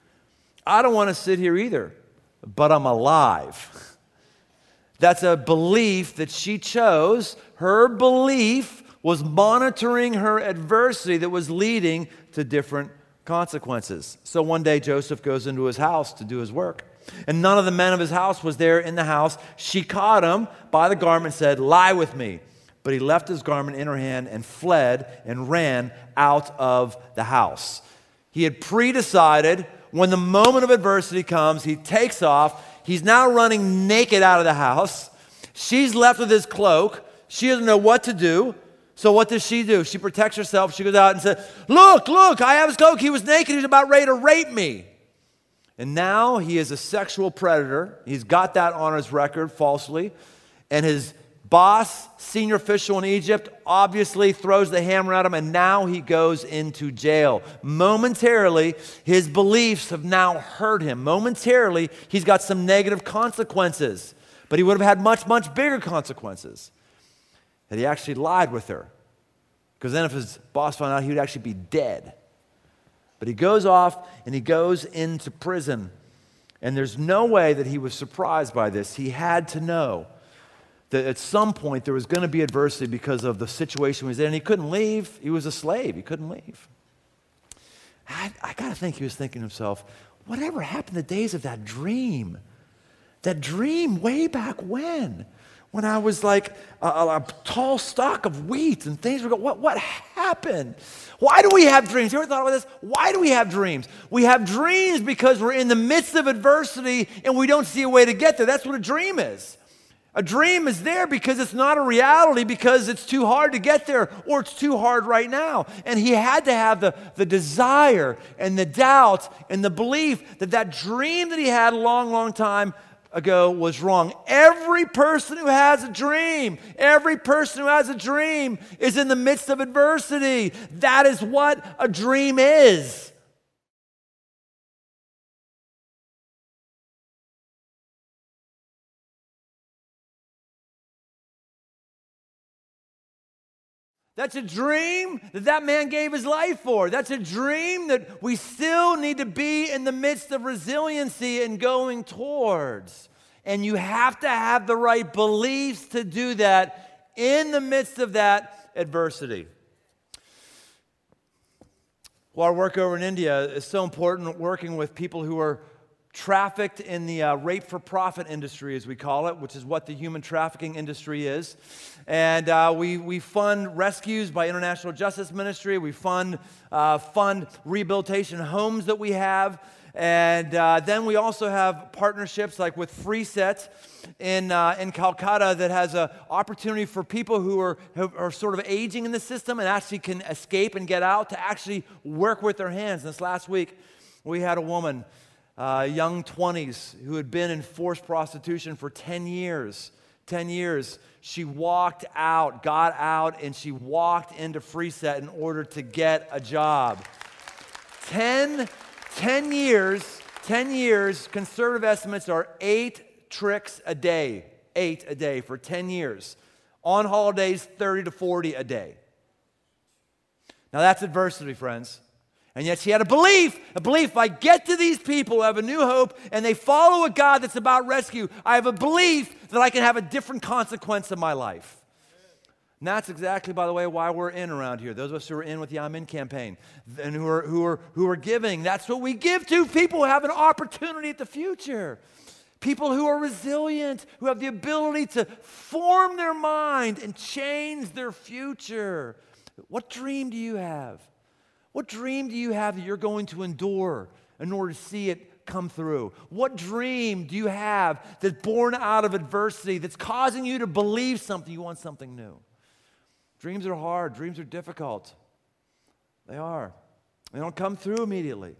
I don't want to sit here either, but I'm alive." That's a belief that she chose. Her belief was monitoring her adversity that was leading to different consequences. So one day Joseph goes into his house to do his work, and none of the men of his house was there in the house. She caught him by the garment and said, "Lie with me." But he left his garment in her hand and fled and ran out of the house. He had pre-decided when the moment of adversity comes, he takes off. He's now running naked out of the house. She's left with his cloak. She doesn't know what to do. So what does she do? She protects herself. She goes out and says, look, look, I have his cloak. He was naked. He's about ready to rape me. And now he is a sexual predator. He's got that on his record falsely. And his boss, senior official in Egypt, obviously throws the hammer at him, and now he goes into jail. Momentarily, his beliefs have now hurt him. Momentarily, he's got some negative consequences, but he would have had much, much bigger consequences that he actually lied with her. Because then if his boss found out, he would actually be dead. But he goes off and he goes into prison, and there's no way that he was surprised by this. He had to know that at some point there was going to be adversity because of the situation he was in. And he couldn't leave. He was a slave. He couldn't leave. I, I got to think he was thinking to himself, whatever happened to the days of that dream? That dream way back when? When I was like a, a, a tall stalk of wheat and things were going, what, what happened? Why do we have dreams? You ever thought about this? Why do we have dreams? We have dreams because we're in the midst of adversity and we don't see a way to get there. That's what a dream is. A dream is there because it's not a reality, because it's too hard to get there, or it's too hard right now. And he had to have the, the desire and the doubt and the belief that that dream that he had a long, long time ago was wrong. Every person who has a dream, every person who has a dream is in the midst of adversity. That is what a dream is. That's a dream that that man gave his life for. That's a dream that we still need to be in the midst of resiliency and going towards. And you have to have the right beliefs to do that in the midst of that adversity. Well, our work over in India is so important, working with people who are trafficked in the uh, rape-for-profit industry, as we call it, which is what the human trafficking industry is. And uh, we, we fund rescues by International Justice Ministry. We fund, uh, fund rehabilitation homes that we have. And uh, then we also have partnerships like with FreeSet in, uh, in Calcutta that has an opportunity for people who are, who are sort of aging in the system and actually can escape and get out to actually work with their hands. This last week, we had a woman, Uh, young twenties, who had been in forced prostitution for ten years. ten years, she walked out, got out, and she walked into Freeset in order to get a job. ten, ten years, ten years, conservative estimates are eight tricks a day, eight a day for ten years. On holidays, thirty to forty a day. Now that's adversity, friends. And yet she had a belief, a belief, if I get to these people who have a new hope and they follow a God that's about rescue, I have a belief that I can have a different consequence in my life. And that's exactly, by the way, why we're in around here. Those of us who are in with the I'm In campaign and who are, who are, who are giving, that's what we give to people who have an opportunity at the future. People who are resilient, who have the ability to form their mind and change their future. What dream do you have? What dream do you have that you're going to endure in order to see it come through? What dream do you have that's born out of adversity, that's causing you to believe something, you want something new? Dreams are hard. Dreams are difficult. They are. They don't come through immediately.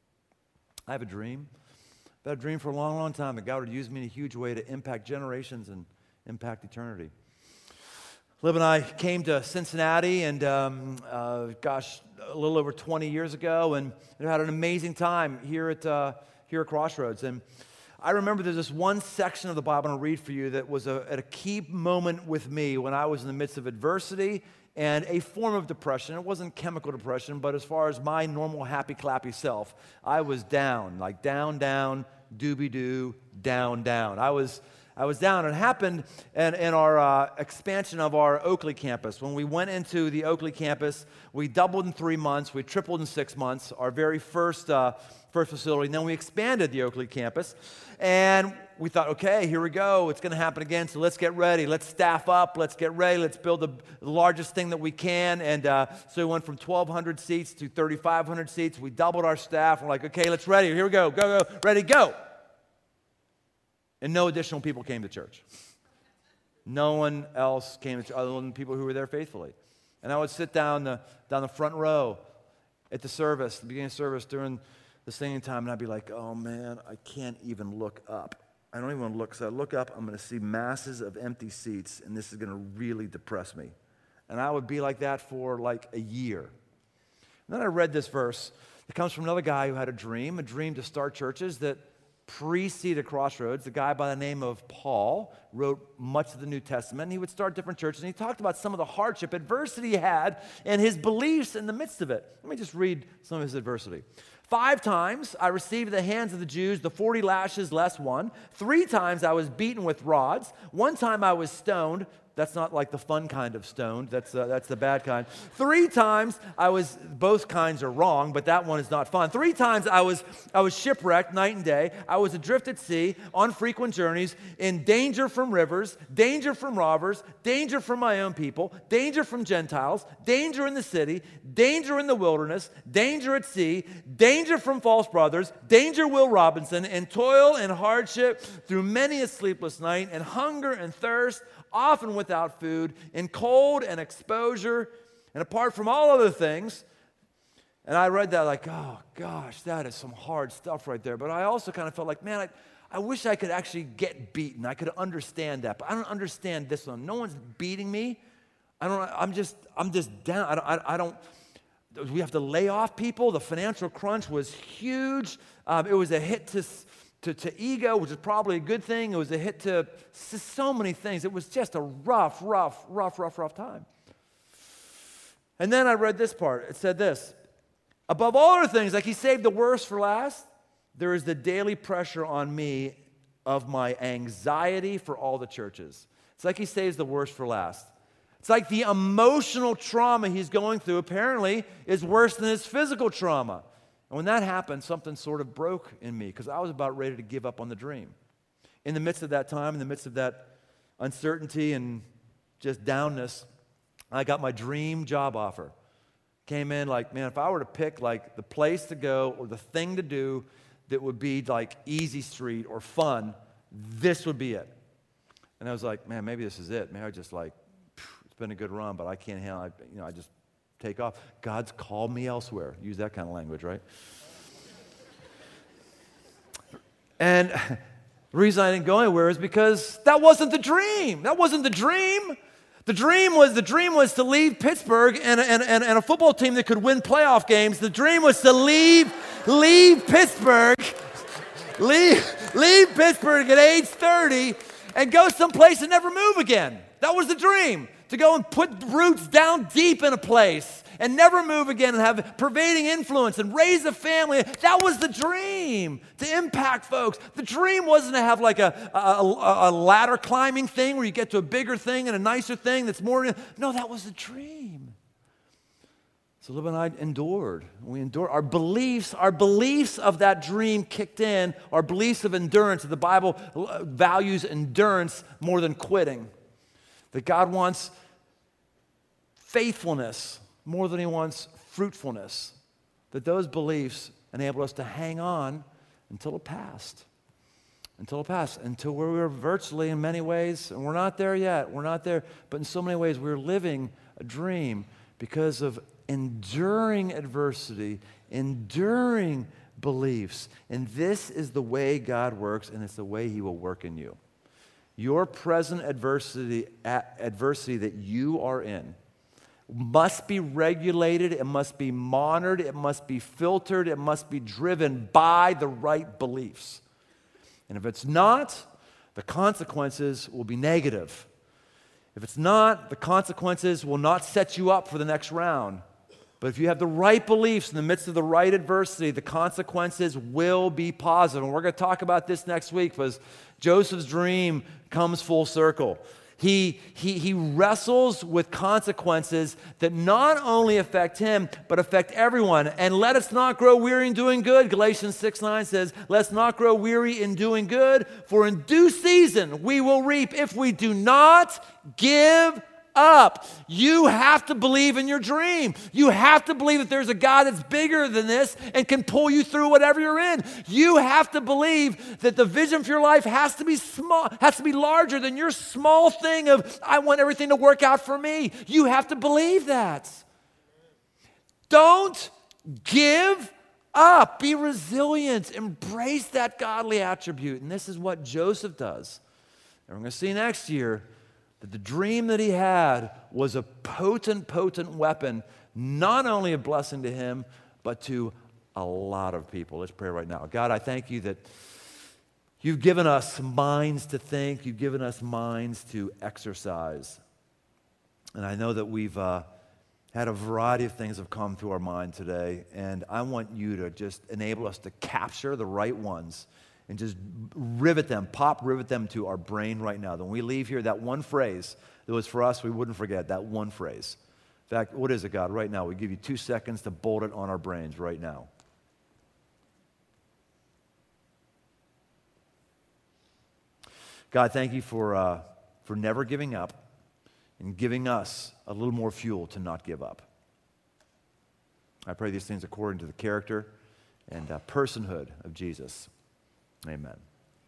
I have a dream. I've had a dream for a long, long time that God would use me in a huge way to impact generations and impact eternity. Liv and I came to Cincinnati, and um, uh, gosh, a little over twenty years ago, and had an amazing time here at uh, here at Crossroads. And I remember there's this one section of the Bible I'll read for you that was a, at a key moment with me when I was in the midst of adversity and a form of depression. It wasn't chemical depression, but as far as my normal happy clappy self, I was down, like down, down, doobie-doo, down, down. I was. I was down. It happened in, in our uh, expansion of our Oakley campus. When we went into the Oakley campus, we doubled in three months. We tripled in six months, our very first, uh, first facility. And then we expanded the Oakley campus. And we thought, okay, here we go. It's going to happen again, so let's get ready. Let's staff up. Let's get ready. Let's build the largest thing that we can. And uh, so we went from twelve hundred seats to thirty-five hundred seats. We doubled our staff. We're like, okay, let's ready. Here we go. Go, go. Ready, go. And no additional people came to church. No one else came to church other than people who were there faithfully. And I would sit down the, down the front row at the service, the beginning of service during the singing time, and I'd be like, oh man, I can't even look up. I don't even want to look. So I look up, I'm going to see masses of empty seats, and this is going to really depress me. And I would be like that for like a year. And then I read this verse. It comes from another guy who had a dream, a dream to start churches that preceded Crossroads. The guy by the name of Paul wrote much of the New Testament, and he would start different churches, and he talked about some of the hardship, adversity he had, and his beliefs in the midst of it. Let me just read some of his adversity. Five times I received at the hands of the Jews the forty lashes less one. Three times I was beaten with rods. One time I was stoned. That's not like the fun kind of stoned. That's, uh, that's the bad kind. Three times I was, both kinds are wrong, but that one is not fun. Three times I was, I was shipwrecked night and day. I was adrift at sea, on frequent journeys, in danger from rivers, danger from robbers, danger from my own people, danger from Gentiles, danger in the city, danger in the wilderness, danger at sea, danger from false brothers, danger Will Robinson, and toil and hardship through many a sleepless night, and hunger and thirst, often without food, in cold and exposure, and apart from all other things. And I read that like, oh gosh, that is some hard stuff right there. But I also kind of felt like, man, I, I wish I could actually get beaten. I could understand that, but I don't understand this one. No one's beating me. I don't. I'm just. I'm just down. I don't. I, I don't. We have to lay off people. The financial crunch was huge. Um, it was a hit to. To, to ego, which is probably a good thing. It was a hit to so many things. It was just a rough, rough, rough, rough, rough time. And then I read this part. It said this, above all other things, like he saved the worst for last, there is the daily pressure on me of my anxiety for all the churches. It's like he saves the worst for last. It's like the emotional trauma he's going through apparently is worse than his physical trauma. And when that happened, something sort of broke in me because I was about ready to give up on the dream. In the midst of that time, in the midst of that uncertainty and just downness, I got my dream job offer. Came in like, man, if I were to pick like the place to go or the thing to do that would be like easy street or fun, this would be it. And I was like, man, maybe this is it. Maybe I just like, it's been a good run, but I can't handle it. You know, I just take off. God's called me elsewhere. Use that kind of language, right? And The reason I didn't go anywhere is because that wasn't the dream. That wasn't the dream. The dream was the dream was to leave Pittsburgh and, and, and, and a football team that could win playoff games. The dream was to leave, leave Pittsburgh, leave, leave Pittsburgh at age thirty and go someplace and never move again. That was the dream, to go and put roots down deep in a place and never move again and have pervading influence and raise a family. That was the dream, to impact folks. The dream wasn't to have like a, a, a, a ladder climbing thing where you get to a bigger thing and a nicer thing that's more. No, that was the dream. So Liv and I endured. We endured. Our beliefs, our beliefs of that dream kicked in. Our beliefs of endurance. The Bible values endurance more than quitting. That God wants faithfulness more than he wants fruitfulness. That those beliefs enable us to hang on until it passed. Until it passed. Until where we were virtually in many ways, and we're not there yet, we're not there, but in so many ways we're living a dream because of enduring adversity, enduring beliefs. And this is the way God works, and it's the way he will work in you. Your present adversity, adversity that you are in must be regulated, it must be monitored, it must be filtered, it must be driven by the right beliefs. And if it's not, the consequences will be negative. If it's not, the consequences will not set you up for the next round. But if you have the right beliefs in the midst of the right adversity, the consequences will be positive. And we're going to talk about this next week because Joseph's dream comes full circle. He, he, he wrestles with consequences that not only affect him, but affect everyone. And let us not grow weary in doing good. Galatians six nine says, let's not grow weary in doing good, for in due season we will reap if we do not give up. You have to believe in your dream. You have to believe that there's a God that's bigger than this and can pull you through whatever you're in. You have to believe that the vision for your life has to be small, has to be larger than your small thing of, I want everything to work out for me. You have to believe that. Don't give up. Be resilient. Embrace that godly attribute. And this is what Joseph does. And we're going to see next year that the dream that he had was a potent, potent weapon, not only a blessing to him, but to a lot of people. Let's pray right now. God, I thank you that you've given us minds to think. You've given us minds to exercise. And I know that we've uh, had a variety of things have come through our mind today, and I want you to just enable us to capture the right ones and just rivet them, pop rivet them to our brain right now. When we leave here, that one phrase that was for us, we wouldn't forget that one phrase. In fact, what is it, God? Right now, we give you two seconds to bolt it on our brains right now. God, thank you for, uh, for never giving up and giving us a little more fuel to not give up. I pray these things according to the character and uh, personhood of Jesus. Amen.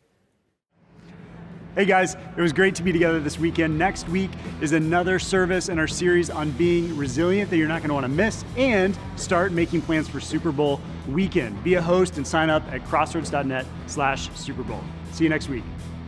Hey guys, it was great to be together this weekend. Next week is another service in our series on being resilient that you're not going to want to miss, and start making plans for Super Bowl weekend. Be a host and sign up at crossroads dot net slash Super Bowl. See you next week.